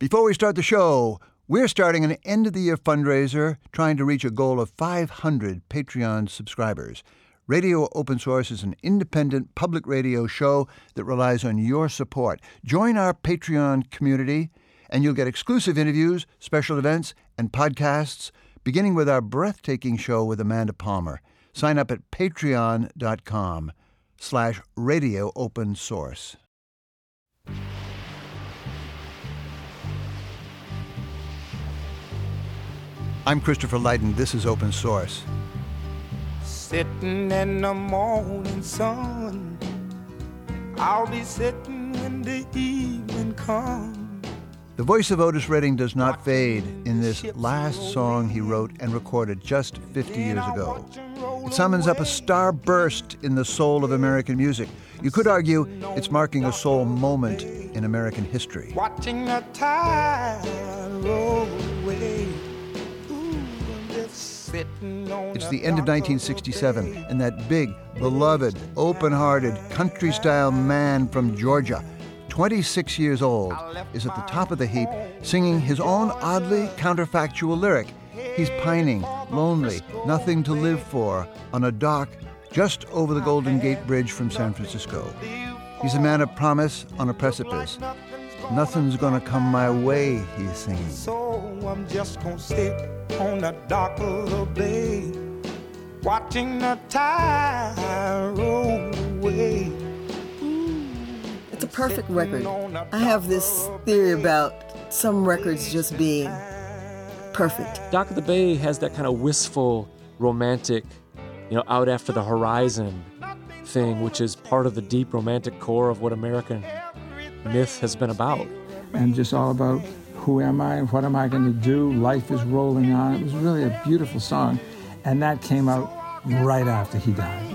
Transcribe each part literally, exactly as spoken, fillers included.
Before we start the show, we're starting an end-of-the-year fundraiser trying to reach a goal of five hundred Patreon subscribers. Radio Open Source is an independent public radio show that relies on your support. Join our Patreon community, and you'll get exclusive interviews, special events, and podcasts, beginning with our breathtaking show with Amanda Palmer. Sign up at patreon.com slash radio open source. I'm Christopher Lydon. This is Open Source. Sitting in the morning sun, I'll be sitting when the evening comes. The voice of Otis Redding does not fade in this last song he wrote and recorded just fifty years ago. It summons up a starburst in the soul of American music. You could argue it's marking a soul moment in American history. Watching the tide roll away. It's the end of nineteen sixty-seven, and that big, beloved, open-hearted, country-style man from Georgia, twenty-six years old, is at the top of the heap singing his own oddly counterfactual lyric. He's pining, lonely, nothing to live for, on a dock just over the Golden Gate Bridge from San Francisco. He's a man of promise on a precipice. Nothing's gonna come my way, he's singing. So I'm just gonna sit on the dock of the bay, watching the tide roll away. It's a perfect record. I have this theory about some records just being perfect. Dock of the Bay has that kind of wistful, romantic, you know, out after the horizon thing, which is part of the deep romantic core of what American myth has been about. And just all about who am I, what am I going to do, life is rolling on. It was really a beautiful song, and that came out right after he died.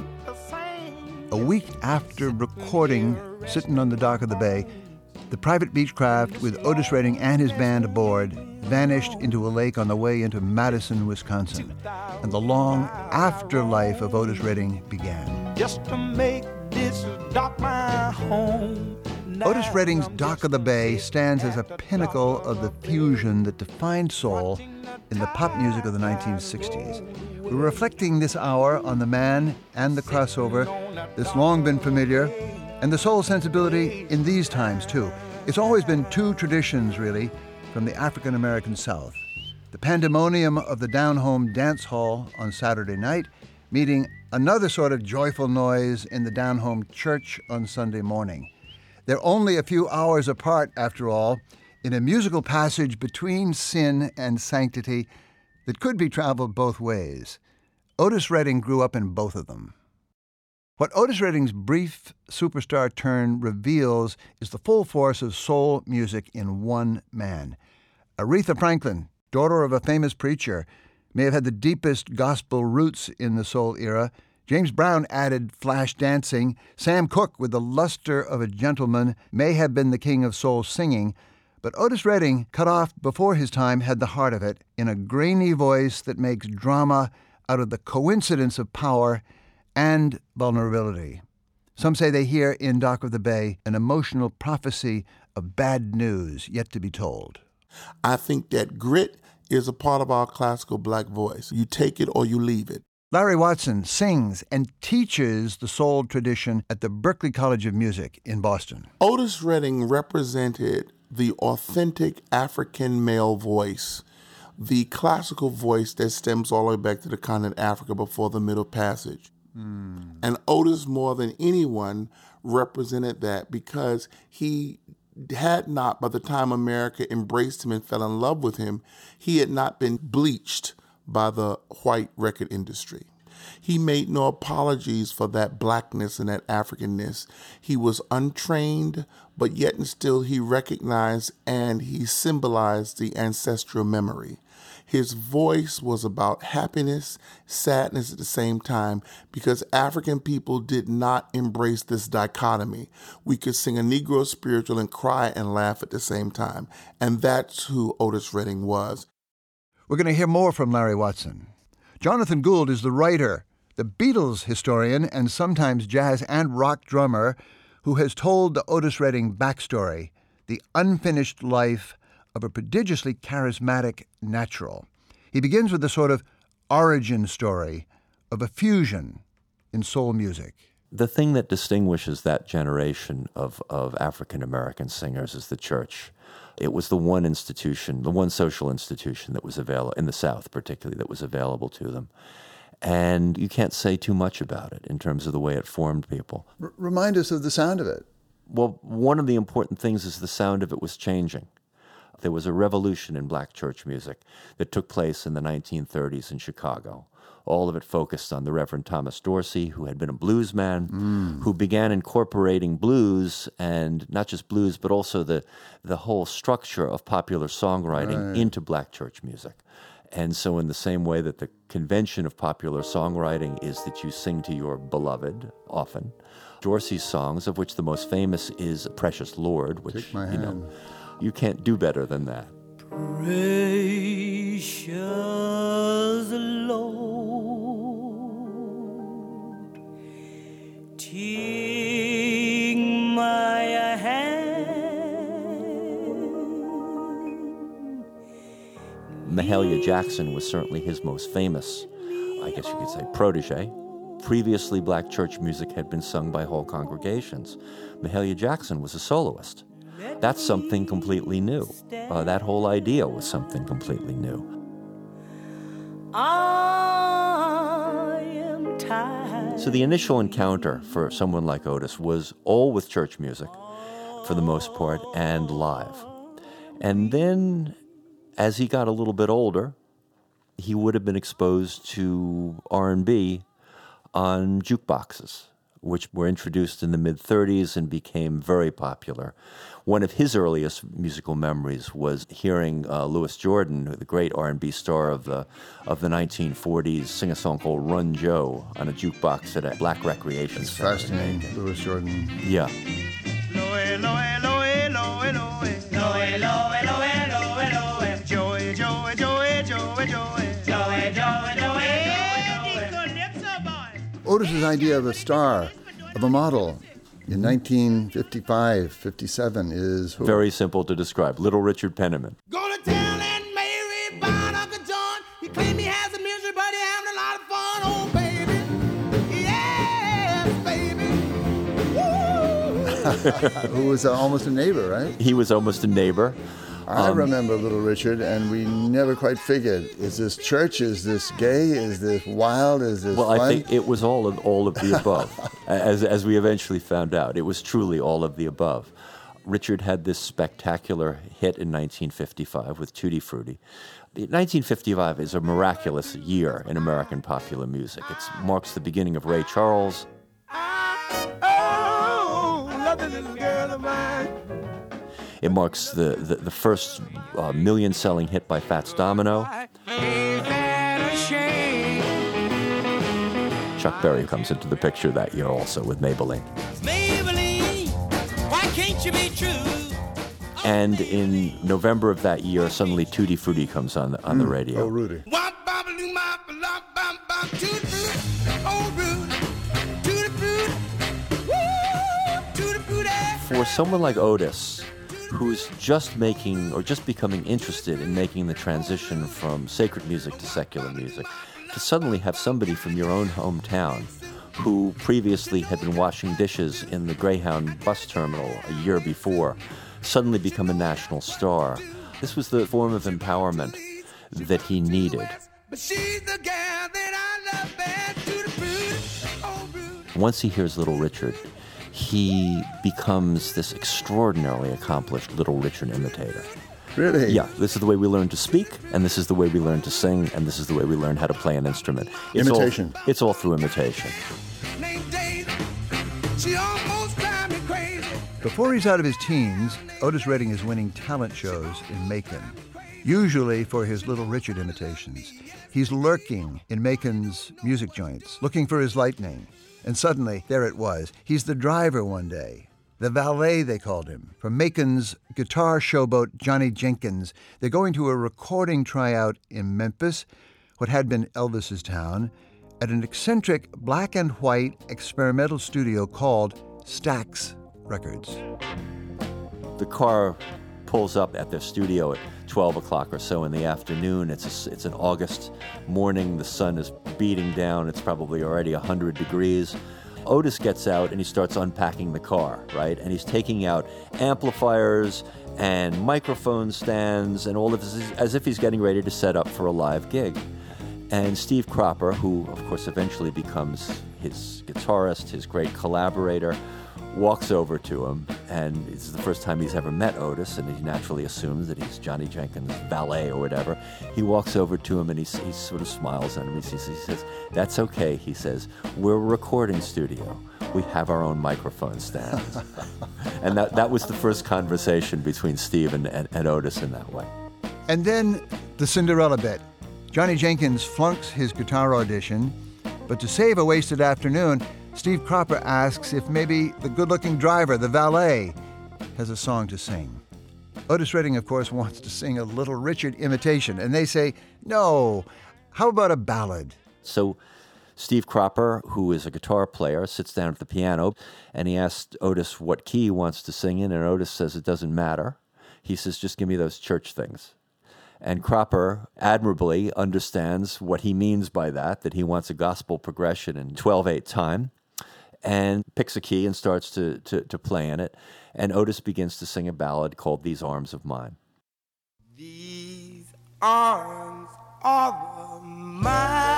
A week after recording Sitting on the Dock of the Bay, the private Beechcraft with Otis Redding and his band aboard vanished into a lake on the way into Madison, Wisconsin, and the long afterlife of Otis Redding began. Just to make this dock my home. Otis Redding's Dock of the Bay stands as a pinnacle of the fusion that defined soul in the pop music of the nineteen sixties. We're reflecting this hour on the man and the crossover that's long been familiar, and the soul sensibility in these times, too. It's always been two traditions, really, from the African-American South. The pandemonium of the down-home dance hall on Saturday night, meeting another sort of joyful noise in the down-home church on Sunday morning. They're only a few hours apart, after all, in a musical passage between sin and sanctity that could be traveled both ways. Otis Redding grew up in both of them. What Otis Redding's brief superstar turn reveals is the full force of soul music in one man. Aretha Franklin, daughter of a famous preacher, may have had the deepest gospel roots in the soul era. James Brown added flash dancing. Sam Cooke, with the luster of a gentleman, may have been the king of soul singing. But Otis Redding, cut off before his time, had the heart of it in a grainy voice that makes drama out of the coincidence of power and vulnerability. Some say they hear in Dock of the Bay an emotional prophecy of bad news yet to be told. I think that grit is a part of our classical black voice. You take it or you leave it. Larry Watson sings and teaches the soul tradition at the Berklee College of Music in Boston. Otis Redding represented the authentic African male voice, the classical voice that stems all the way back to the continent of Africa before the Middle Passage. Mm. And Otis, more than anyone, represented that because he had not, by the time America embraced him and fell in love with him, he had not been bleached by the white record industry. He made no apologies for that blackness and that Africanness. He was untrained, but yet and still he recognized and he symbolized the ancestral memory. His voice was about happiness, sadness at the same time, because African people did not embrace this dichotomy. We could sing a Negro spiritual and cry and laugh at the same time. And that's who Otis Redding was. We're going to hear more from Larry Watson. Jonathan Gould is the writer, the Beatles historian, and sometimes jazz and rock drummer who has told the Otis Redding backstory, the unfinished life of a prodigiously charismatic natural. He begins with a sort of origin story of a fusion in soul music. The thing that distinguishes that generation of, of African-American singers is the church. It was the one institution, the one social institution that was available, in the South particularly, that was available to them. And you can't say too much about it in terms of the way it formed people. R- remind us of the sound of it. Well, one of the important things is the sound of it was changing. There was a revolution in black church music that took place in the nineteen thirties in Chicago. All of it focused on the Reverend Thomas Dorsey, who had been a blues man, mm. who began incorporating blues, and not just blues, but also the, the whole structure of popular songwriting right. into black church music. And so in the same way that the convention of popular songwriting is that you sing to your beloved, often, Dorsey's songs, of which the most famous is Precious Lord, which, Take my you hand. know, you can't do better than that. Precious Lord, take my hand. Mahalia Jackson was certainly his most famous, I guess you could say, protege. Previously, black church music had been sung by whole congregations. Mahalia Jackson was a soloist. That's something completely new. Uh, that whole idea was something completely new. I am tired. So the initial encounter for someone like Otis was all with church music, for the most part, and live. And then, as he got a little bit older, he would have been exposed to R and B on jukeboxes, which were introduced in the mid-thirties and became very popular. One of his earliest musical memories was hearing uh, Louis Jordan, the great R and B star of the of the nineteen forties, sing a song called Run Joe on a jukebox at a black recreation It's center. fascinating, Louis Jordan. Yeah. Otis's idea of a star, of a model, in nineteen fifty-five, fifty-seven is who? Very simple to describe. Little Richard Penniman. Go to town and Mary bought Uncle John. He claimed he has a music, but he having a lot of fun. Oh, baby. Yes, baby. Who was uh, almost a neighbor, right? He was almost a neighbor. I Um, remember Little Richard, and we never quite figured, is this church, is this gay, is this wild, is this Well, fun? I think it was all of all of the above, as as we eventually found out. It was truly all of the above. Richard had this spectacular hit in nineteen fifty-five with Tutti Frutti. nineteen fifty-five is a miraculous year in American popular music. It marks the beginning of Ray Charles. Oh, love the little girl of mine. It marks the, the, the first uh, million-selling hit by Fats Domino. Chuck Berry comes into the picture that year also with Maybelline. Maybelline, why can't you be true? And in November of that year, suddenly Tutti Frutti comes on the, on the radio. Oh, Rudy. For someone like Otis, who's just making or just becoming interested in making the transition from sacred music to secular music, to suddenly have somebody from your own hometown who previously had been washing dishes in the Greyhound bus terminal a year before suddenly become a national star. This was the form of empowerment that he needed. Once he hears Little Richard, he becomes this extraordinarily accomplished Little Richard imitator. Really? Yeah, this is the way we learn to speak, and this is the way we learn to sing, and this is the way we learn how to play an instrument. It's Imitation. All, it's all through imitation. Before he's out of his teens, Otis Redding is winning talent shows in Macon, usually for his Little Richard imitations. He's lurking in Macon's music joints, looking for his lightning. And suddenly, there it was. He's the driver one day. The valet, they called him, from Macon's guitar showboat Johnny Jenkins. They're going to a recording tryout in Memphis, what had been Elvis's town, at an eccentric black and white experimental studio called Stax Records. The car pulls up at their studio at twelve o'clock or so in the afternoon. It's a, it's an August morning. The sun is beating down. It's probably already one hundred degrees. Otis gets out and he starts unpacking the car, right? And he's taking out amplifiers and microphone stands and all of this, as if he's getting ready to set up for a live gig. And Steve Cropper, who of course eventually becomes his guitarist, his great collaborator, walks over to him, and it's the first time he's ever met Otis, and he naturally assumes that he's Johnny Jenkins' valet or whatever. He walks over to him and he, he sort of smiles at him. He says, he says, "That's okay," he says. "We're a recording studio. We have our own microphone stands." And that, that was the first conversation between Steve and, and, and Otis in that way. And then the Cinderella bit. Johnny Jenkins flunks his guitar audition, but to save a wasted afternoon, Steve Cropper asks if maybe the good-looking driver, the valet, has a song to sing. Otis Redding, of course, wants to sing a Little Richard imitation, and they say, no, how about a ballad? So Steve Cropper, who is a guitar player, sits down at the piano, and he asks Otis what key he wants to sing in, and Otis says it doesn't matter. He says, just give me those church things. And Cropper admirably understands what he means by that, that he wants a gospel progression in twelve eight time, and picks a key and starts to, to, to play in it. And Otis begins to sing a ballad called These Arms of Mine. These arms are mine,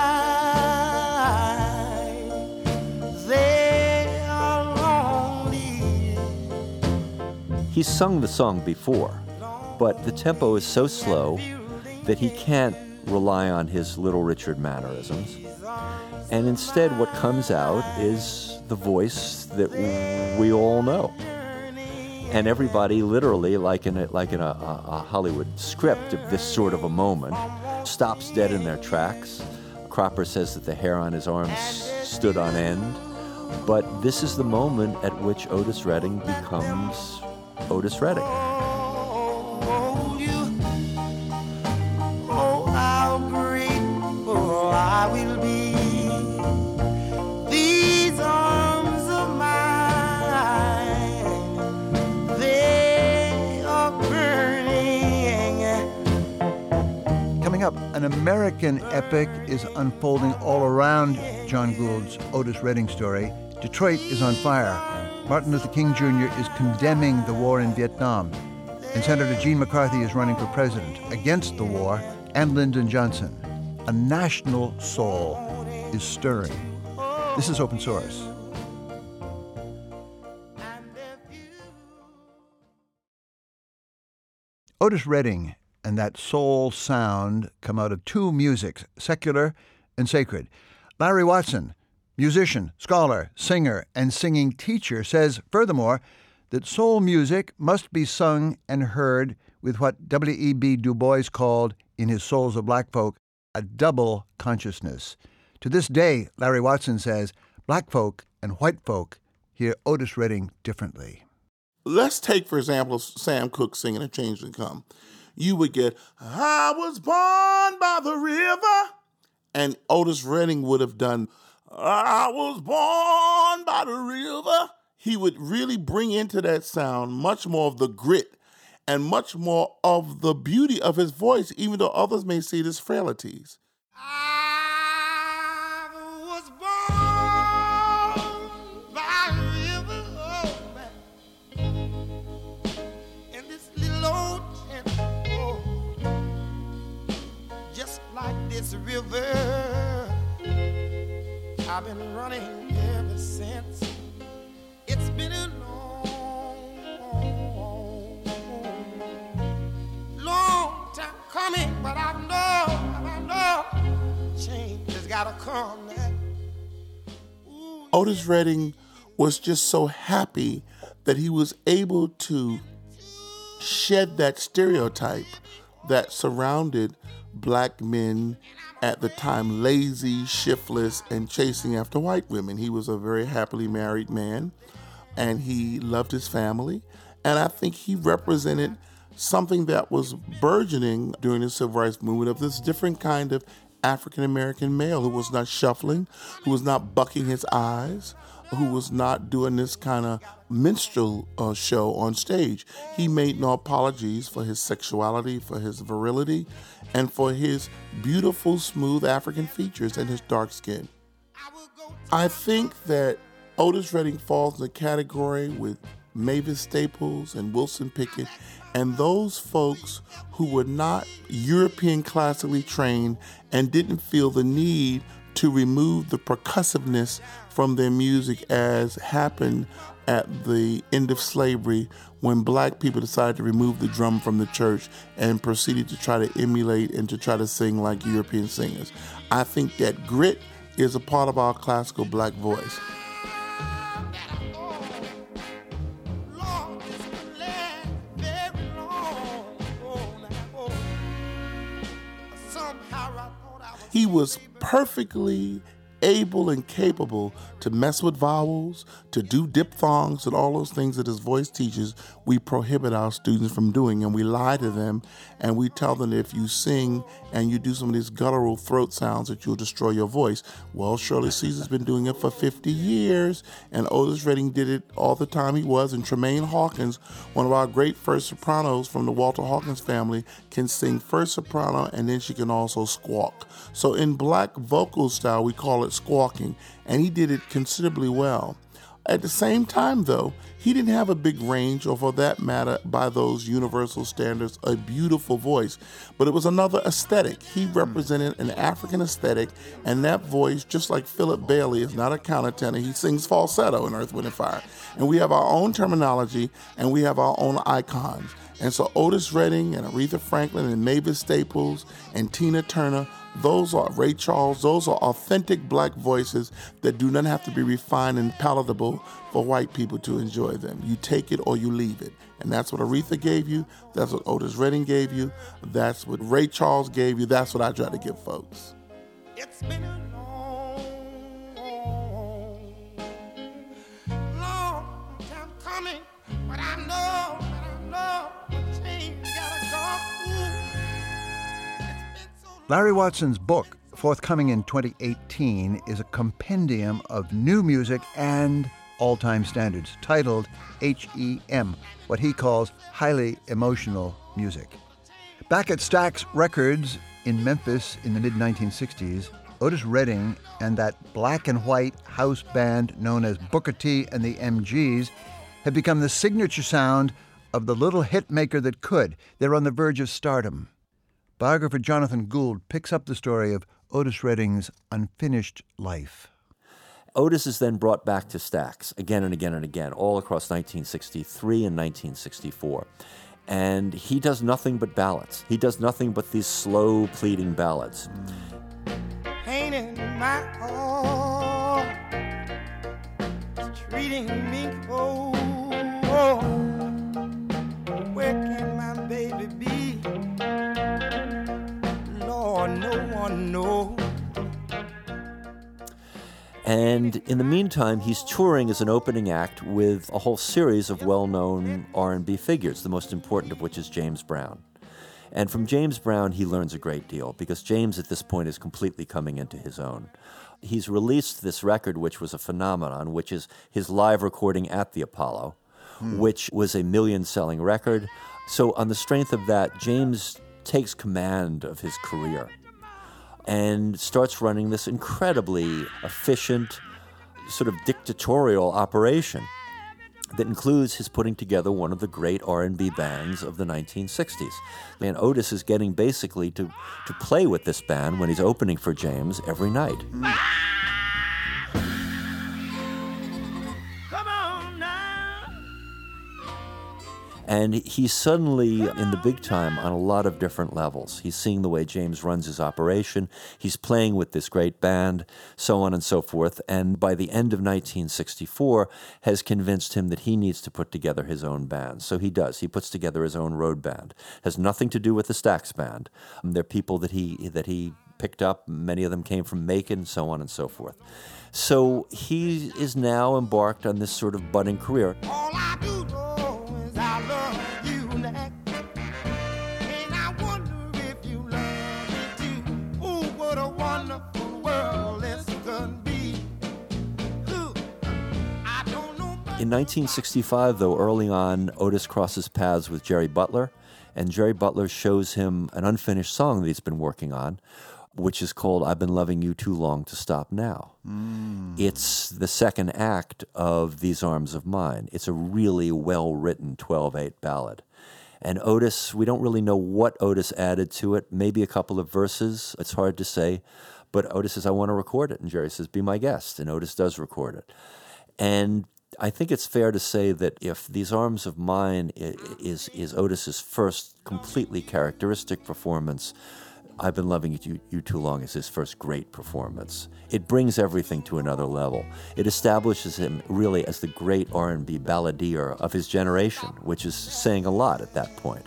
they are lonely. He's sung the song before, but the tempo is so slow that he can't rely on his Little Richard mannerisms. And instead what comes out is the voice that we all know. And everybody literally, like in a, like in a, a, a Hollywood script of this sort of a moment, stops dead in their tracks. Cropper says that the hair on his arms stood on end. But this is the moment at which Otis Redding becomes Otis Redding. Oh, you, oh, how grateful I will be. These arms of mine, they are burning. Coming up, an American epic is unfolding all around John Gould's Otis Redding story. Detroit is on fire. Martin Luther King Junior is condemning the war in Vietnam. And Senator Gene McCarthy is running for president against the war, and Lyndon Johnson. A national soul is stirring. This is Open Source. Otis Redding and that soul sound come out of two musics, secular and sacred. Larry Watson, musician, scholar, singer, and singing teacher, says, furthermore, that soul music must be sung and heard with what W E B Du Bois called, in his Souls of Black Folk, a double consciousness. To this day, Larry Watson says, black folk and white folk hear Otis Redding differently. Let's take, for example, Sam Cooke singing A Change to Come. You would get, I was born by the river, and Otis Redding would have done, I was born by the river. He would really bring into that sound much more of the grit and much more of the beauty of his voice, even though others may see it as frailties. I was born by a river, oh, in this little old tent, oh, just like this river. I've been running ever since. It's been a long, long time coming, but I know, I know, change has gotta come now. Ooh, Otis Redding was just so happy that he was able to shed that stereotype that surrounded black men at the time, lazy, shiftless, and chasing after white women. He was a very happily married man, and he loved his family. And I think he represented something that was burgeoning during the civil rights movement, of this different kind of African-American male who was not shuffling, who was not bucking his eyes, who was not doing this kind of minstrel uh, show on stage. He made no apologies for his sexuality, for his virility, and for his beautiful, smooth African features and his dark skin. I think that Otis Redding falls in the category with Mavis Staples and Wilson Pickett and those folks who were not European classically trained and didn't feel the need to remove the percussiveness from their music as happened at the end of slavery when black people decided to remove the drum from the church and proceeded to try to emulate and to try to sing like European singers. I think that grit is a part of our classical black voice. He was perfectly able and capable to mess with vowels, to do diphthongs and all those things that his voice teaches we prohibit our students from doing, and we lie to them and we tell them that if you sing and you do some of these guttural throat sounds that you'll destroy your voice. Well, Shirley Caesar's been doing it for fifty years, and Otis Redding did it all the time he was, and Tremaine Hawkins, one of our great first sopranos from the Walter Hawkins family, can sing first soprano and then she can also squawk. So in black vocal style, we call it squawking, and he did it considerably well. At the same time, though, he didn't have a big range, or for that matter, by those universal standards, a beautiful voice. But it was another aesthetic. He represented an African aesthetic, and that voice, just like Philip Bailey, is not a countertenor. He sings falsetto in Earth, Wind and Fire. And we have our own terminology, and we have our own icons. And so Otis Redding and Aretha Franklin and Mavis Staples and Tina Turner, those are Ray Charles, those are authentic black voices that do not have to be refined and palatable for white people to enjoy them. You take it or you leave it. And that's what Aretha gave you, that's what Otis Redding gave you, that's what Ray Charles gave you, that's what I try to give folks. It's been a long, long time coming, but I know, but I know the change gotta go through. Larry Watson's book, forthcoming in twenty eighteen, is a compendium of new music and all-time standards, titled H E M, what he calls highly emotional music. Back at Stax Records in Memphis in the mid nineteen sixties, Otis Redding and that black and white house band known as Booker T and the M Gs had become the signature sound of the little hit maker that could. They're on the verge of stardom. Biographer Jonathan Gould picks up the story of Otis Redding's unfinished life. Otis is then brought back to Stax again and again and again, all across nineteen sixty-three and nineteen sixty-four. And he does nothing but ballads. He does nothing but these slow, pleading ballads. Pain in my heart, it's treating me cold. Where can my baby be? Lord, no one knows. And in the meantime, he's touring as an opening act with a whole series of well-known R and B figures, the most important of which is James Brown. And from James Brown, he learns a great deal, because James at this point is completely coming into his own. He's released this record, which was a phenomenon, which is his live recording at the Apollo, hmm. which was a million-selling record. So on the strength of that, James takes command of his career and starts running this incredibly efficient, sort of dictatorial operation that includes his putting together one of the great R and B bands of the nineteen sixties. And Otis is getting basically to, to play with this band when he's opening for James every night. Mm. And he's suddenly in the big time on a lot of different levels. He's seeing the way James runs his operation. He's playing with this great band, so on and so forth. And by the end of nineteen sixty-four, has convinced him that he needs to put together his own band. So he does. He puts together his own road band. Has nothing to do with the Stax band. They're people that he that he picked up. Many of them came from Macon, so on and so forth. So he is now embarked on this sort of budding career. All I do know is I love you, Nat. And I wonder if you love me too. Ooh, what a wonderful world this could be. Ooh. In nineteen sixty-five, though, early on, Otis crosses paths with Jerry Butler, and Jerry Butler shows him an unfinished song that he's been working on, which is called I've Been Loving You Too Long to Stop Now. Mm. It's the second act of These Arms of Mine. It's a really well-written twelve eight ballad. And Otis, we don't really know what Otis added to it, maybe a couple of verses, it's hard to say, but Otis says, I want to record it, and Jerry says, be my guest, and Otis does record it. And I think it's fair to say that if These Arms of Mine is, is Otis's first completely characteristic performance, I've Been Loving You, you Too Long is his first great performance. It brings everything to another level. It establishes him really as the great R and B balladeer of his generation, which is saying a lot at that point.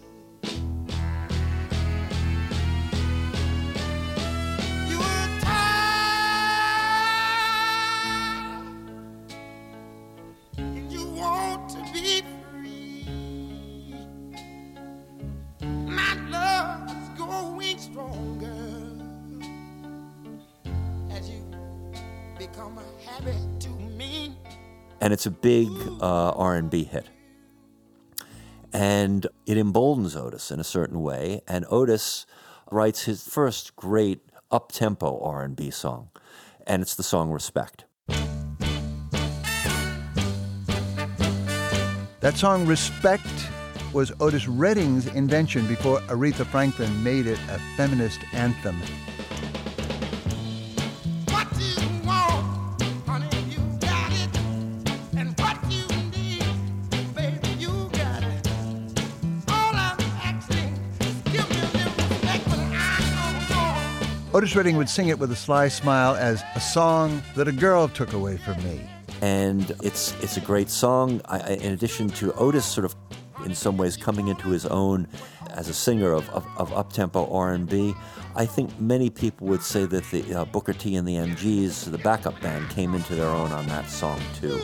And it's a big uh, R and B hit. And it emboldens Otis in a certain way, and Otis writes his first great up-tempo R and B song, and it's the song Respect. That song, Respect, was Otis Redding's invention before Aretha Franklin made it a feminist anthem. Otis Redding would sing it with a sly smile as a song that a girl took away from me. And it's it's a great song. I, I, in addition to Otis sort of, in some ways, coming into his own as a singer of, of, of up-tempo R and B, I think many people would say that the uh, Booker T and the M Gs, the backup band, came into their own on that song, too.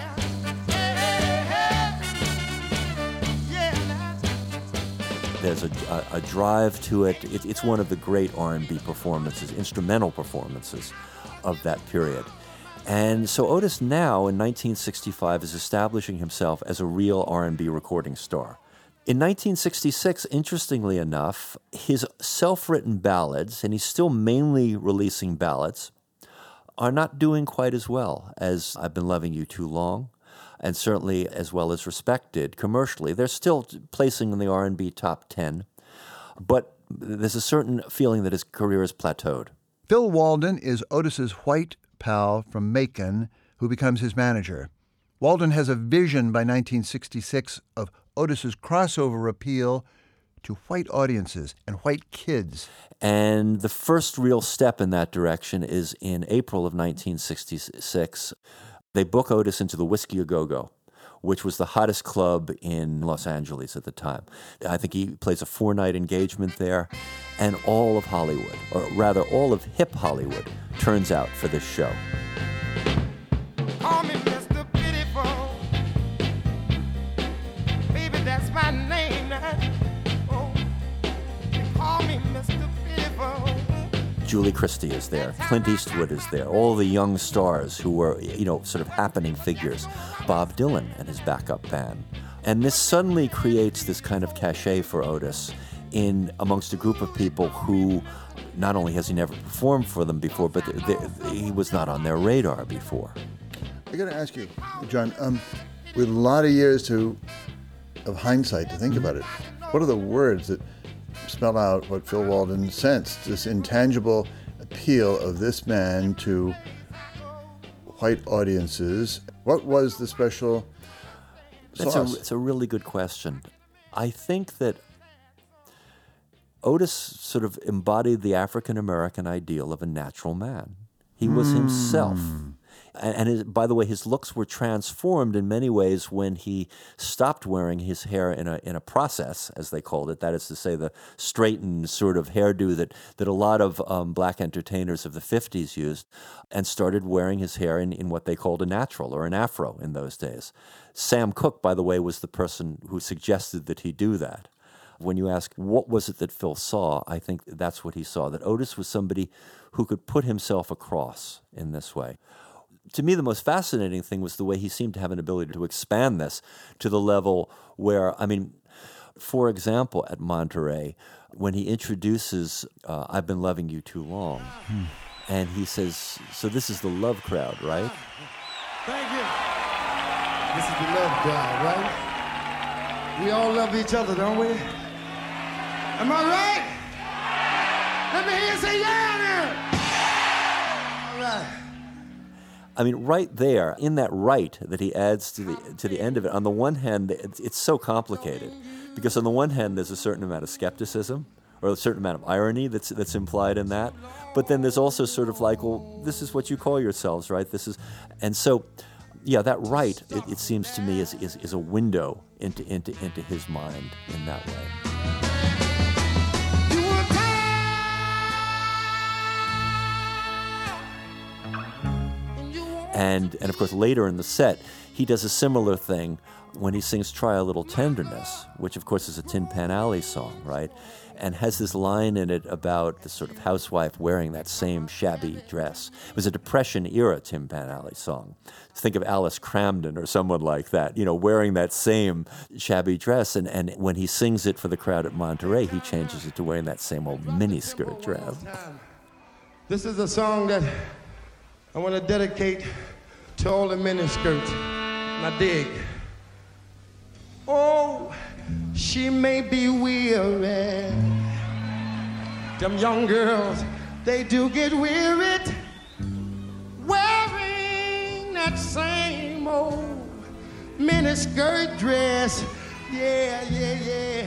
There's a, a, a drive to it. it. It's one of the great R and B performances, instrumental performances of that period. And so Otis now, in nineteen sixty-five, is establishing himself as a real R and B recording star. In nineteen sixty-six, interestingly enough, his self-written ballads, and he's still mainly releasing ballads, are not doing quite as well as I've Been Loving You Too Long, and certainly as well as Respected commercially. They're still placing in the R and B top ten, but there's a certain feeling that his career has plateaued. Phil Walden is Otis's white pal from Macon who becomes his manager. Walden has a vision by nineteen sixty-six of Otis's crossover appeal to white audiences and white kids. And the first real step in that direction is in April of nineteen sixty-six. They book Otis into the Whiskey A Go-Go, which was the hottest club in Los Angeles at the time. I think he plays a four-night engagement there, and all of Hollywood, or rather all of hip Hollywood, turns out for this show. Call me Mister Pitiful. Baby, that's my name now. Oh, they call me Mister Pitiful. Julie Christie is there. Clint Eastwood is there. All the young stars who were, you know, sort of happening figures. Bob Dylan and his backup band. And this suddenly creates this kind of cachet for Otis in amongst a group of people who not only has he never performed for them before, but they, they, he was not on their radar before. I got to ask you, John, um, with a lot of years to of hindsight to think about it, what are the words that spell out what Phil Walden sensed, this intangible appeal of this man to white audiences? What was the special That's sauce? a, it's a really good question. I think that Otis sort of embodied the African-American ideal of a natural man. He was mm. himself. And, and his, by the way, his looks were transformed in many ways when he stopped wearing his hair in a in a process, as they called it. That is to say, the straightened sort of hairdo that, that a lot of um, black entertainers of the fifties used, and started wearing his hair in, in what they called a natural or an afro in those days. Sam Cooke, by the way, was the person who suggested that he do that. When you ask what was it that Phil saw, I think that's what he saw, that Otis was somebody who could put himself across in this way. to me, the most fascinating thing was the way he seemed to have an ability to expand this to the level where, I mean, for example, at Monterey, when he introduces uh, I've Been Loving You Too Long, hmm. and he says, so this is the love crowd, right? Thank you. This is the love crowd, right? We all love each other, don't we? Am I right? Let me hear you say yeah now. All right. I mean, right there, in that right that he adds to the to the end of it, on the one hand, it's, it's so complicated. Because on the one hand, there's a certain amount of skepticism, or a certain amount of irony that's that's implied in that. But then there's also sort of like, well, this is what you call yourselves, right? This is, and so, yeah, that right, it, it seems to me, is, is is a window into into into his mind in that way. And and of course, later in the set, he does a similar thing when he sings Try a Little Tenderness, which of course is a Tin Pan Alley song, right? And has this line in it about the sort of housewife wearing that same shabby dress. It was a Depression-era Tin Pan Alley song. Think of Alice Cramden or someone like that, you know, wearing that same shabby dress. And, and when he sings it for the crowd at Monterey, he changes it to wearing that same old miniskirt dress. This is a song that I want to dedicate to all the miniskirts. Now dig. Oh, she may be weary. Them young girls, they do get wearied wearing that same old miniskirt dress. Yeah, yeah, yeah.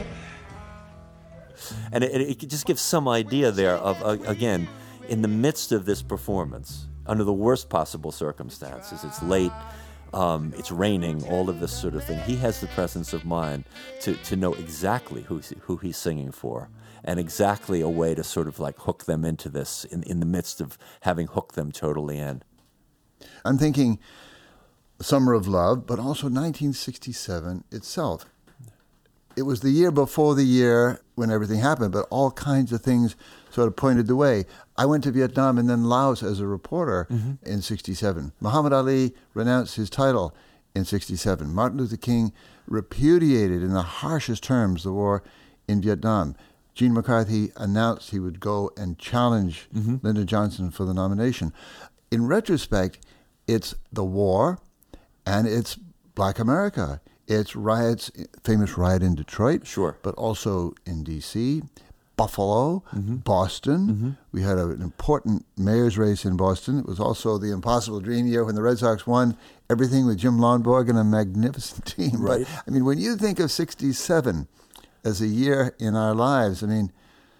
And it, it just gives some idea there of, uh, again, in the midst of this performance, under the worst possible circumstances, it's late, um, it's raining, all of this sort of thing. He has the presence of mind to, to know exactly who, who he's singing for, and exactly a way to sort of like hook them into this in, in the midst of having hooked them totally in. I'm thinking Summer of Love, but also nineteen sixty-seven itself. It was the year before the year when everything happened, but all kinds of things sort of pointed the way. I went to Vietnam and then Laos as a reporter mm-hmm. in sixty-seven. Muhammad Ali renounced his title in sixty-seven. Martin Luther King repudiated in the harshest terms the war in Vietnam. Gene McCarthy announced he would go and challenge mm-hmm. Lyndon Johnson for the nomination. In retrospect, it's the war and it's Black America. It's riots, famous riot in Detroit, sure, but also in D C, Buffalo, mm-hmm. Boston. Mm-hmm. We had a, an important mayor's race in Boston. It was also the impossible dream year when the Red Sox won everything with Jim Lonborg and a magnificent team. Right. But, I mean, when you think of sixty-seven as a year in our lives, I mean,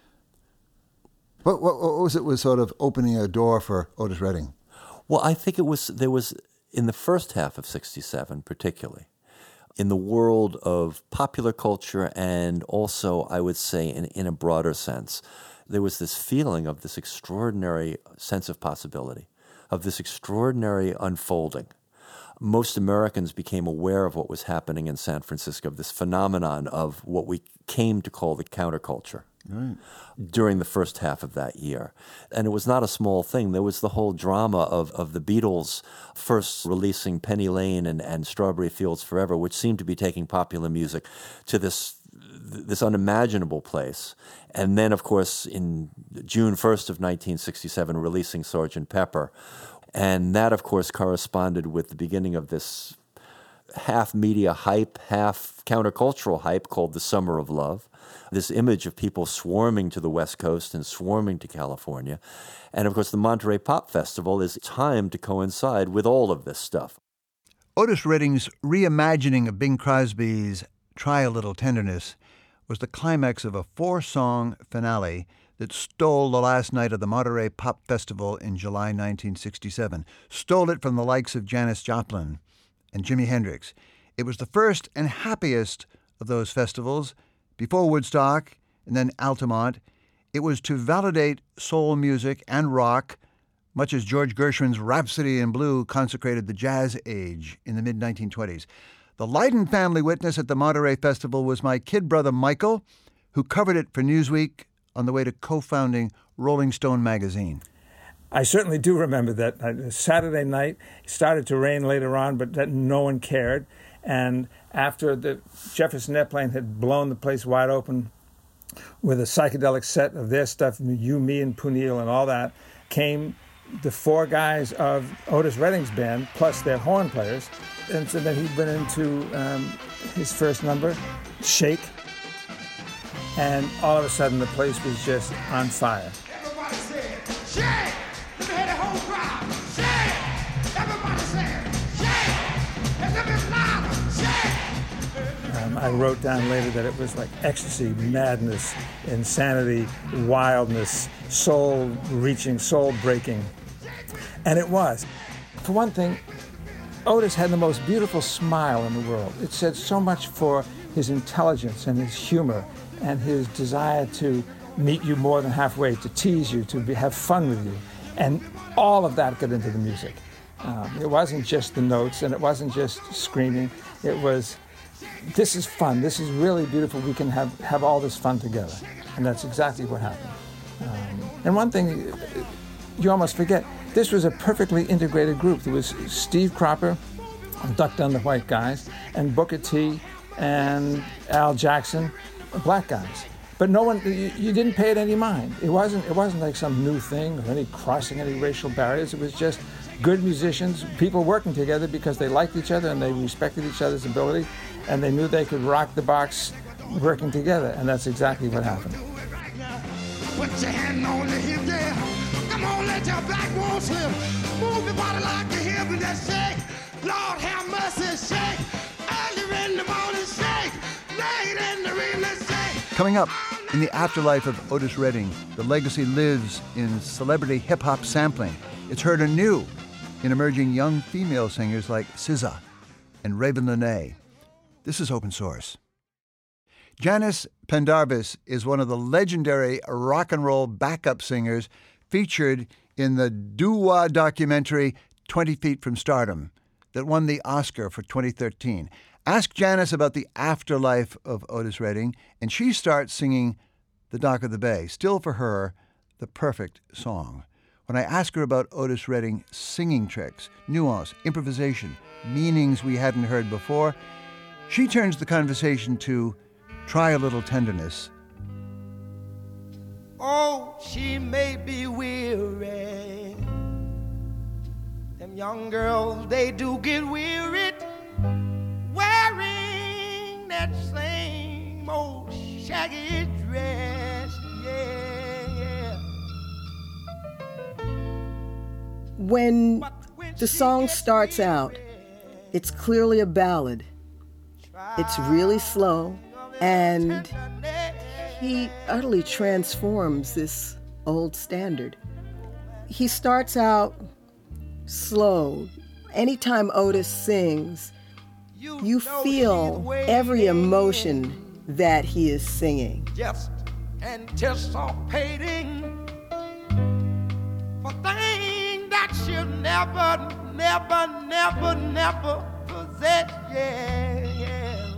what, what, what was it was sort of opening a door for Otis Redding? Well, I think it was, there was, in the first half of sixty-seven particularly, in the world of popular culture and also, I would say, in, in a broader sense, there was this feeling of this extraordinary sense of possibility, of this extraordinary unfolding. Most Americans became aware of what was happening in San Francisco, of this phenomenon of what we came to call the counterculture. Right. During the first half of that year. And it was not a small thing. There was the whole drama of, of the Beatles first releasing Penny Lane and, and Strawberry Fields Forever, which seemed to be taking popular music to this this unimaginable place. And then, of course, in June first of nineteen sixty-seven, releasing Sergeant Pepper. And that, of course, corresponded with the beginning of this half media hype, half countercultural hype called the Summer of Love. This image of people swarming to the West Coast and swarming to California. And of course, the Monterey Pop Festival is timed to coincide with all of this stuff. Otis Redding's reimagining of Bing Crosby's Try a Little Tenderness was the climax of a four-song finale that stole the last night of the Monterey Pop Festival in July nineteen sixty-seven. Stole it from the likes of Janis Joplin and Jimi Hendrix. It was the first and happiest of those festivals. Before Woodstock and then Altamont, it was to validate soul music and rock, much as George Gershwin's Rhapsody in Blue consecrated the jazz age in the mid nineteen twenties. The Lydon family witness at the Monterey Festival was my kid brother Michael, who covered it for Newsweek on the way to co-founding Rolling Stone magazine. I certainly do remember that uh, Saturday night. It started to rain later on, but that no one cared. And after the Jefferson Airplane had blown the place wide open with a psychedelic set of their stuff, You, Me, and Punil and all that, came the four guys of Otis Redding's band, plus their horn players. And so then he went into um, his first number, Shake. And all of a sudden, the place was just on fire. Everybody said, shake! Let me hear the whole crowd. Shake! Everybody said, shake! As if it's louder. Shake! Um, I wrote down later that it was like ecstasy, madness, insanity, wildness, soul-reaching, soul-breaking. And it was. For one thing, Otis had the most beautiful smile in the world. It said so much for his intelligence and his humor and his desire to meet you more than halfway, to tease you, to be, have fun with you. And all of that got into the music. Um, it wasn't just the notes, and it wasn't just screaming. It was, this is fun. This is really beautiful. We can have, have all this fun together. And that's exactly what happened. Um, and one thing you almost forget, this was a perfectly integrated group. There was Steve Cropper, Duck Dunn the White Guys, and Booker T, and Al Jackson, black guys. But no one, you, you didn't pay it any mind. It wasn't, it wasn't like some new thing or any crossing any racial barriers. It was just good musicians, people working together because they liked each other and they respected each other's ability, and they knew they could rock the box working together, and that's exactly what happened. Put your hand on the hip, yeah. Come on, let your back wall slip. Move your body like a hip and just shake. Lord have mercy, shake. Early in the morning, shake. Late in the evening, shake. Coming up, in the afterlife of Otis Redding, the legacy lives in celebrity hip-hop sampling. It's heard anew in emerging young female singers like S Z A and Raven Lenae. This is Open Source. Janice Pendarvis is one of the legendary rock and roll backup singers featured in the doo-wah documentary twenty feet from Stardom that won the Oscar for twenty thirteen. Ask Janice about the afterlife of Otis Redding, and she starts singing The Dock of the Bay, still for her, the perfect song. When I ask her about Otis Redding singing tricks, nuance, improvisation, meanings we hadn't heard before, she turns the conversation to Try a Little Tenderness. Oh, she may be weary. Them young girls, they do get wearied wearing that same old shaggy dress. Yeah, yeah. When the song starts out, it's clearly a ballad. It's really slow, and he utterly transforms this old standard. He starts out slow. Anytime Otis sings, you feel every emotion that he is singing. Just anticipating for things that should never, never, never, never possess. Yeah, yeah.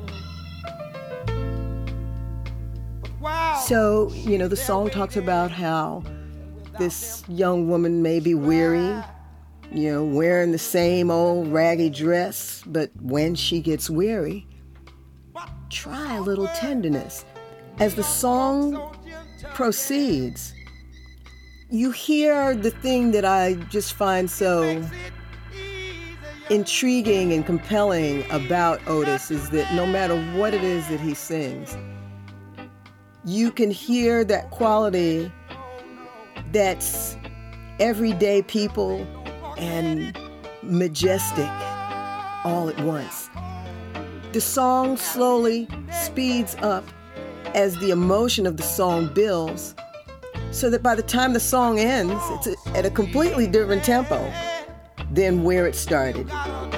Wow. So, you know, the song talks about how this young woman may be weary, you know, wearing the same old raggy dress, but when she gets weary, try a little tenderness. As the song proceeds, you hear the thing that I just find so intriguing and compelling about Otis is that no matter what it is that he sings, you can hear that quality that's everyday people and majestic all at once. The song slowly speeds up as the emotion of the song builds, so that by the time the song ends, it's at a completely different tempo than where it started.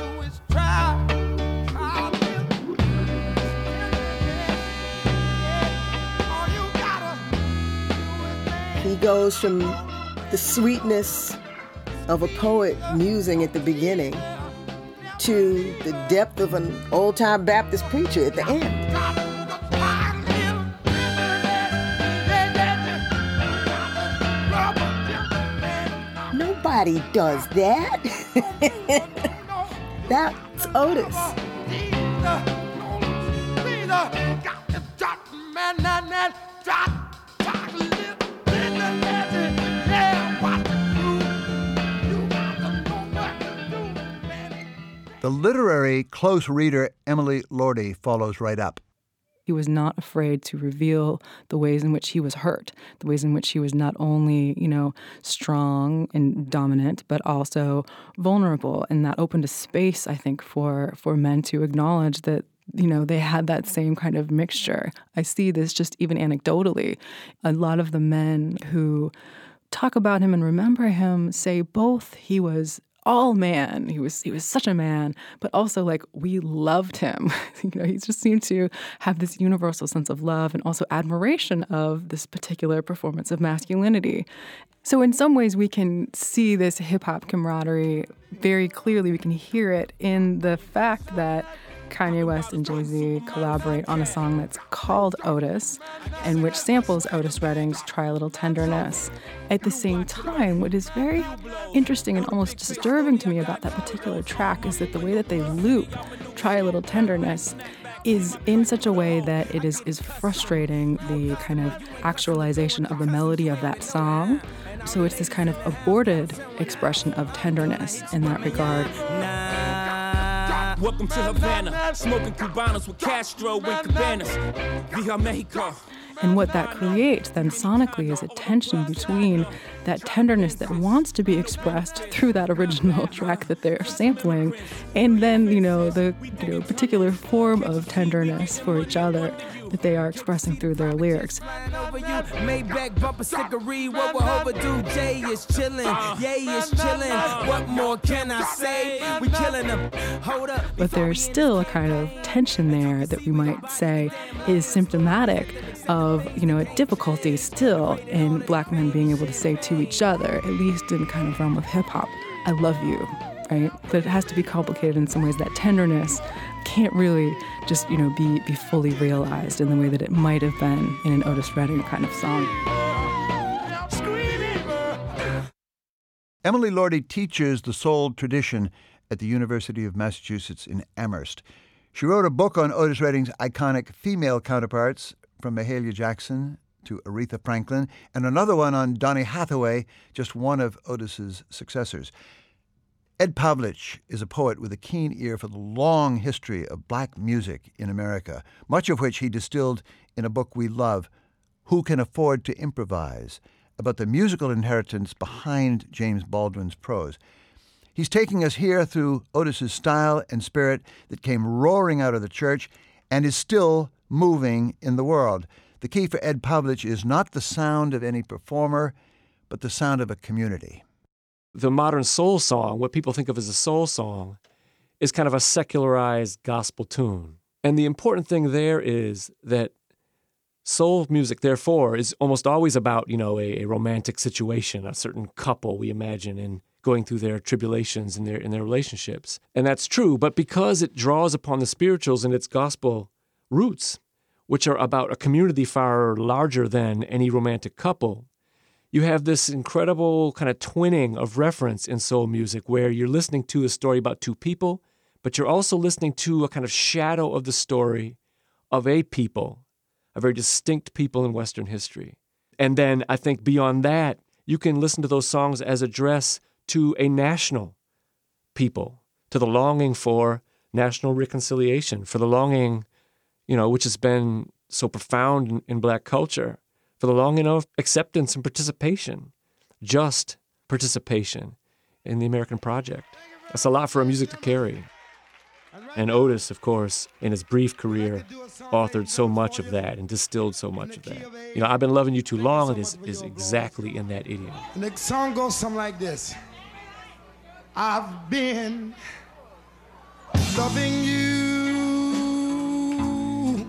He goes from the sweetness of a poet musing at the beginning to the depth of an old-time Baptist preacher at the end. No Nobody does that. That's Otis. The literary close reader Emily Lordi follows right up. He was not afraid to reveal the ways in which he was hurt, the ways in which he was not only, you know, strong and dominant, but also vulnerable. And that opened a space, I think, for, for men to acknowledge that, you know, they had that same kind of mixture. I see this just even anecdotally. A lot of the men who talk about him and remember him say both he was all man. He was he was such a man, but also like we loved him. You know, he just seemed to have this universal sense of love and also admiration of this particular performance of masculinity. So in some ways we can see this hip-hop camaraderie very clearly. We can hear it in the fact that Kanye West and Jay-Z collaborate on a song that's called Otis, and which samples Otis Redding's Try a Little Tenderness. At the same time, what is very interesting and almost disturbing to me about that particular track is that the way that they loop Try a Little Tenderness is in such a way that it is, is frustrating the kind of actualization of the melody of that song. So it's this kind of aborted expression of tenderness in that regard. Welcome to Havana, smoking Cubanos with Castro and Cabanas. Via Mexico. And what that creates then sonically is a tension between that tenderness that wants to be expressed through that original track that they're sampling, and then, you know, the you know, particular form of tenderness for each other that they are expressing through their lyrics. Maybach bumper stickery, what we're overdue. Jay is chillin', Yay is chillin'. What more can I say? We killing them. Hold up. But there's still a kind of tension there that we might say is symptomatic of, you know, a difficulty still in black men being able to say to each other, at least in kind of realm of hip hop, I love you, right? But it has to be complicated in some ways. That tenderness can't really just, you know, be, be fully realized in the way that it might have been in an Otis Redding kind of song. Emily Lordi teaches the soul tradition at the University of Massachusetts in Amherst. She wrote a book on Otis Redding's iconic female counterparts, from Mahalia Jackson to Aretha Franklin, and another one on Donny Hathaway, just one of Otis's successors. Ed Pavlich is a poet with a keen ear for the long history of black music in America, much of which he distilled in a book we love, Who Can Afford to Improvise?, about the musical inheritance behind James Baldwin's prose. He's taking us here through Otis's style and spirit that came roaring out of the church and is still moving in the world. The key for Ed Pavlich is not the sound of any performer, but the sound of a community. The modern soul song, what people think of as a soul song, is kind of a secularized gospel tune. And the important thing there is that soul music, therefore, is almost always about, you know, a, a romantic situation, a certain couple we imagine in going through their tribulations in their in their relationships. And that's true, but because it draws upon the spirituals and its gospel roots, which are about a community far larger than any romantic couple, you have this incredible kind of twinning of reference in soul music where you're listening to a story about two people, but you're also listening to a kind of shadow of the story of a people, a very distinct people in Western history. And then I think beyond that, you can listen to those songs as address to a national people, to the longing for national reconciliation, for the longing, you know, which has been so profound in, in black culture, for the longing of acceptance and participation, just participation in the American project. That's a lot for a music to carry. And Otis, of course, in his brief career, authored so much of that and distilled so much of that. You know, I've Been Loving You Too Long is, is exactly in that idiom. And the song goes something like this. I've been loving you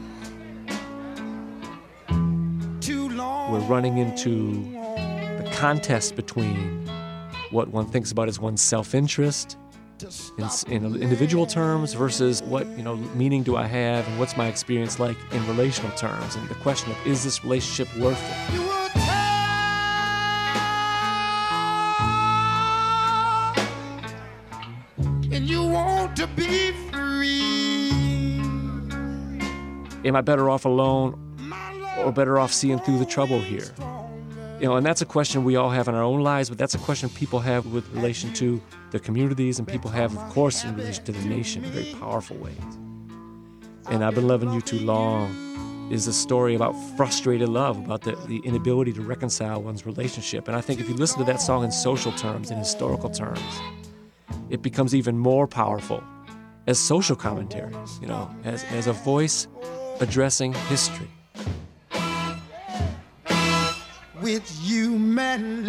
too long. We're running into the contest between what one thinks about as one's self-interest in, in individual terms versus what, you know, meaning do I have and what's my experience like in relational terms, and the question of, is this relationship worth it? You will tell to be free. Am I better off alone or better off seeing through the trouble here? You know, and that's a question we all have in our own lives, but that's a question people have with relation to their communities, and people have, of course, in relation to the nation in very powerful ways. And I've Been Loving You Too Long is a story about frustrated love, about the, the inability to reconcile one's relationship. And I think if you listen to that song in social terms, in historical terms, it becomes even more powerful as social commentary, you know, as, as a voice addressing history. With you, man.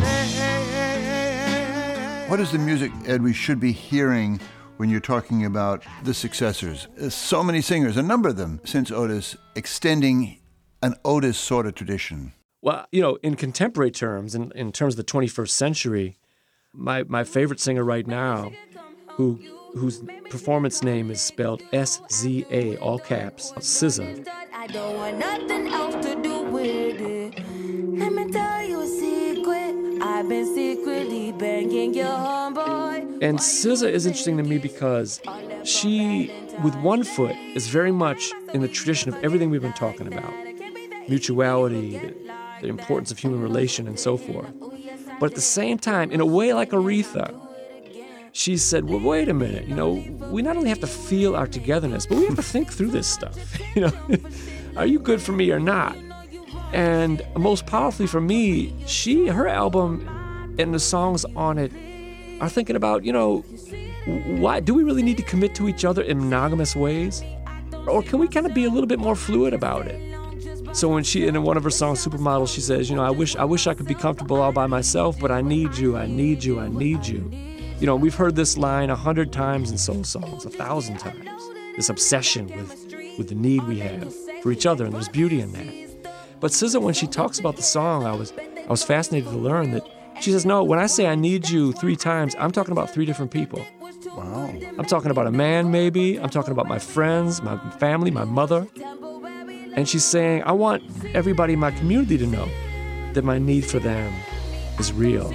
What is the music, Ed, we should be hearing when you're talking about the successors? There's so many singers, a number of them, since Otis, extending an Otis sort of tradition. Well, you know, in contemporary terms, in, in terms of the twenty-first century, my, my favorite singer right now, who whose performance name is spelled S Z A, all caps, S Z A. I don't want nothing else to do with it. Let me tell you a secret. I've been secretly banging your homeboy. And S Z A is interesting to me because she, with one foot, is very much in the tradition of everything we've been talking about. Mutuality, the, the importance of human relation, and so forth. But at the same time, in a way like Aretha, she said, well, wait a minute, you know, we not only have to feel our togetherness, but we have to think through this stuff. You know, are you good for me or not? And most powerfully for me, she, her album and the songs on it are thinking about, you know, why do we really need to commit to each other in monogamous ways? Or can we kind of be a little bit more fluid about it? So when she, in one of her songs, Supermodel, she says, you know, I wish I wish I could be comfortable all by myself, but I need you, I need you, I need you. You know, we've heard this line a hundred times in soul songs, a thousand times. This obsession with, with the need we have for each other, and there's beauty in that. But S Z A, when she talks about the song, I was I was fascinated to learn that she says, no, when I say I need you three times, I'm talking about three different people. Wow. I'm talking about a man, maybe. I'm talking about my friends, my family, my mother. And she's saying, I want everybody in my community to know that my need for them is real.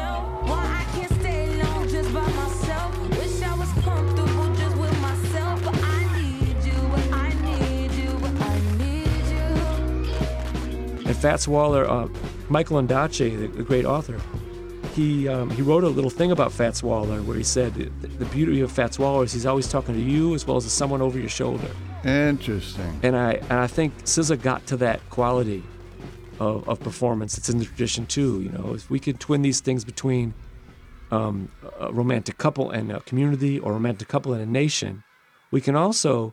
And Fats Waller, uh, Michael Ondaatje, the, the great author, he um, he wrote a little thing about Fats Waller where he said the, the beauty of Fats Waller is he's always talking to you as well as to someone over your shoulder. Interesting. And I and I think S Z A got to that quality of, of performance. It's in the tradition too. You know, if we could twin these things between um, a romantic couple and a community, or a romantic couple and a nation, we can also,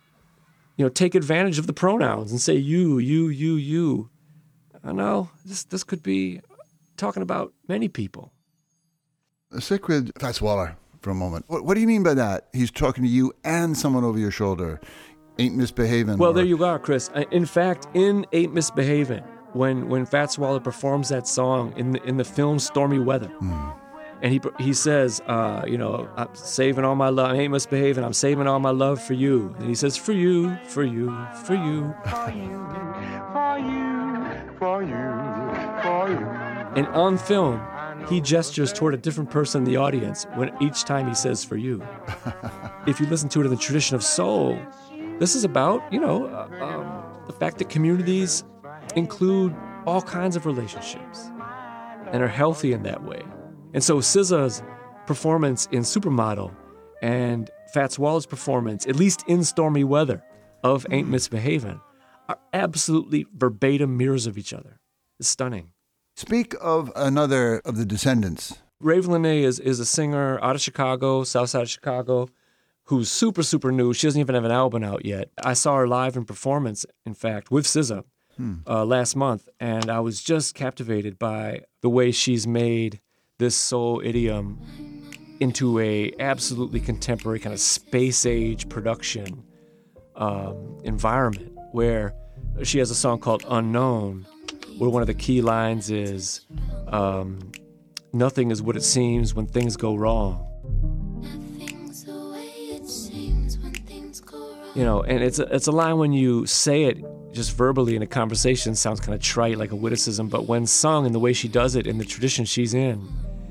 you know, take advantage of the pronouns and say you, you, you, you. I know this this could be talking about many people. Stick with Fats Waller for a moment. What, what do you mean by that? He's talking to you and someone over your shoulder. Ain't misbehaving. Well, or... there you are, Chris. In fact, in Ain't Misbehaving, when when Fats Waller performs that song in the, in the film Stormy Weather, hmm. and he he says, uh, you know, I'm saving all my love. I ain't misbehaving. I'm saving all my love for you. And he says, for you, for you, for you. For you, for you, for you, for you. And on film, he gestures toward a different person in the audience when each time he says for you. If you listen to it in the tradition of soul, this is about, you know, uh, um, the fact that communities include all kinds of relationships and are healthy in that way. And so S Z A's performance in Supermodel and Fats Waller's performance, at least in Stormy Weather, of Ain't Misbehavin', are absolutely verbatim mirrors of each other. It's stunning. Speak of another of the descendants. Raven Lenae is, is a singer out of Chicago, south side of Chicago, who's super, super new. She doesn't even have an album out yet. I saw her live in performance, in fact, with S Z A hmm. uh, last month, and I was just captivated by the way she's made this soul idiom into a absolutely contemporary kind of space-age production um, environment, where she has a song called Unknown, where one of the key lines is, um, nothing is what it seems when things go wrong. Nothing's the way it seems when things go wrong. You know, and it's a, it's a line when you say it just verbally in a conversation, sounds kind of trite, like a witticism, but when sung in the way she does it in the tradition she's in,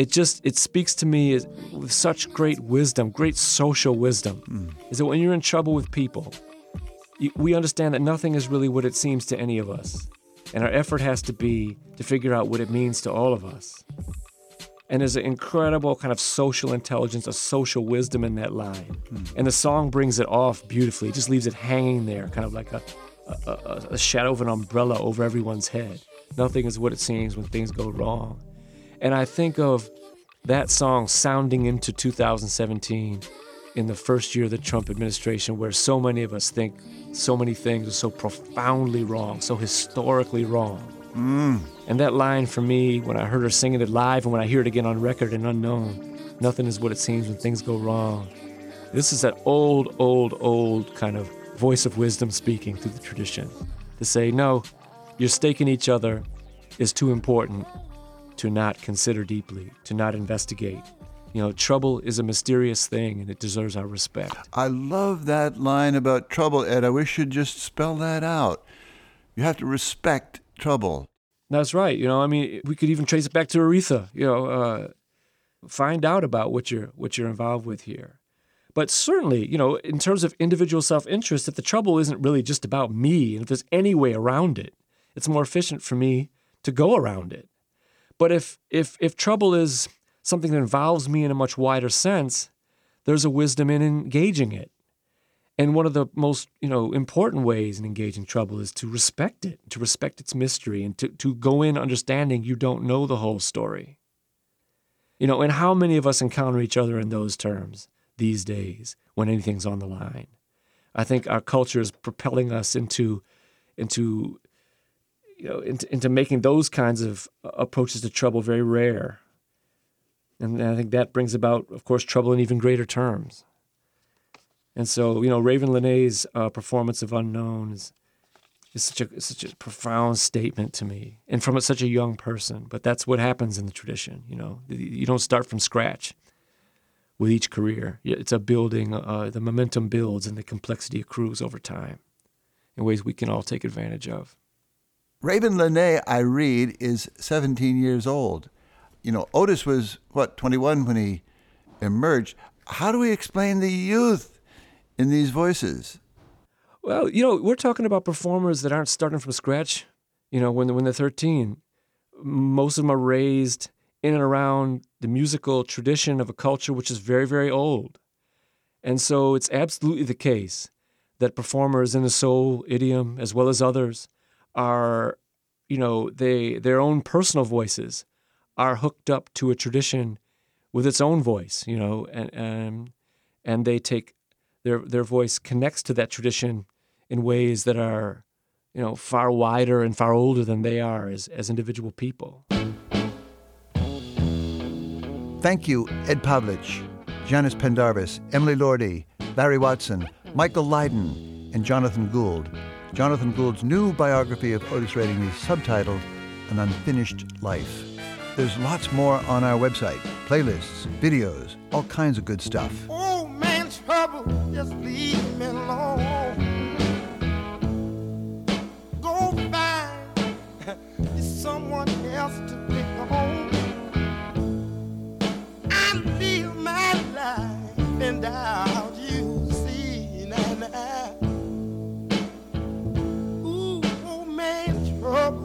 it just, it speaks to me as, with such great wisdom, great social wisdom, mm. is that when you're in trouble with people, you, we understand that nothing is really what it seems to any of us. And our effort has to be to figure out what it means to all of us. And there's an incredible kind of social intelligence, a social wisdom in that line. Mm. And the song brings it off beautifully. It just leaves it hanging there, kind of like a, a, a, a shadow of an umbrella over everyone's head. Nothing is what it seems when things go wrong. And I think of that song sounding into two thousand seventeen in the first year of the Trump administration, where so many of us think so many things are so profoundly wrong, so historically wrong. Mm. And that line for me, when I heard her singing it live and when I hear it again on record and unknown, nothing is what it seems when things go wrong. This is that old, old, old kind of voice of wisdom speaking through the tradition to say, no, your stake in each other is too important to not consider deeply, to not investigate. You know, trouble is a mysterious thing and it deserves our respect. I love that line about trouble, Ed. I wish you'd just spell that out. You have to respect trouble. That's right. You know, I mean, we could even trace it back to Aretha. You know, uh, find out about what you're what you're involved with here. But certainly, you know, in terms of individual self-interest, if the trouble isn't really just about me, and if there's any way around it, it's more efficient for me to go around it. But if if if trouble is something that involves me in a much wider sense, there's a wisdom in engaging it. And one of the most, you know, important ways in engaging trouble is to respect it, to respect its mystery, and to, to go in understanding you don't know the whole story. You know, and how many of us encounter each other in those terms these days when anything's on the line? I think our culture is propelling us into, into, you know, into, into making those kinds of approaches to trouble very rare. And I think that brings about, of course, trouble in even greater terms. And so, you know, Raven Lenné's uh, performance of Unknown is, is such a such a profound statement to me, and from a, such a young person. But that's what happens in the tradition. You know, you don't start from scratch with each career. It's a building. Uh, the momentum builds, and the complexity accrues over time in ways we can all take advantage of. Raven Lenné, I read, is seventeen years old. You know, Otis was, what, twenty-one when he emerged. How do we explain the youth in these voices? Well, you know, we're talking about performers that aren't starting from scratch, you know, when they're, when they're thirteen. Most of them are raised in and around the musical tradition of a culture which is very, very old. And so it's absolutely the case that performers in the soul idiom, as well as others, are, you know, they their own personal voices are hooked up to a tradition with its own voice, you know, and and, and they take their their voice connects to that tradition in ways that are, you know, far wider and far older than they are as, as individual people. Thank you, Ed Pavlich, Janice Pendarvis, Emily Lordi, Larry Watson, Michael Lydon, and Jonathan Gould. Jonathan Gould's new biography of Otis Redding is subtitled An Unfinished Life. There's lots more on our website, playlists, videos, all kinds of good stuff. Oh, man's trouble, just leave me alone. Go find someone else to pick on. I live my life without you, see, now, now. Ooh, oh, man's trouble.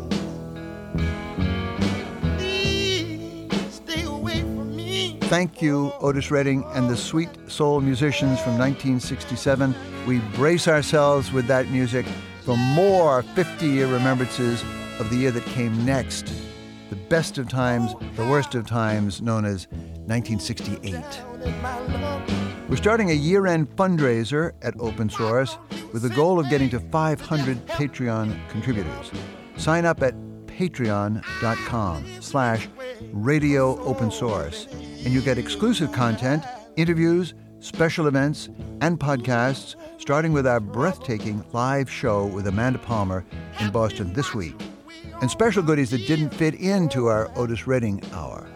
Thank you, Otis Redding and the Sweet Soul Musicians from nineteen sixty-seven. We brace ourselves with that music for more fifty-year remembrances of the year that came next, the best of times, the worst of times, known as nineteen sixty-eight. We're starting a year-end fundraiser at Open Source with the goal of getting to five hundred Patreon contributors. Sign up at patreon.com slash radio open source. And you get exclusive content, interviews, special events, and podcasts, starting with our breathtaking live show with Amanda Palmer in Boston this week, and special goodies that didn't fit into our Otis Redding hour.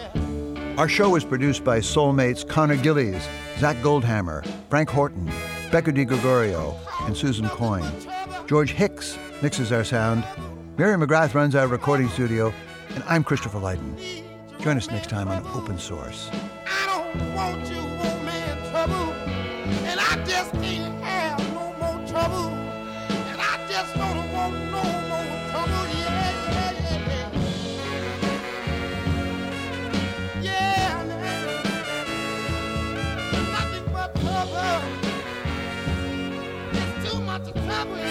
Our show is produced by Soulmates Connor Gillies, Zach Goldhammer, Frank Horton, Rebecca DiGregorio and Susan Coyne. George Hicks mixes our sound. Mary McGrath runs our recording studio. And I'm Christopher Lydon. Join us next time on Open Source. I don't want you, old man, trouble. And I just can't have no more trouble. And I just don't want no more trouble. Yeah, yeah, yeah. Yeah, man. Nothing but trouble. There's too much trouble.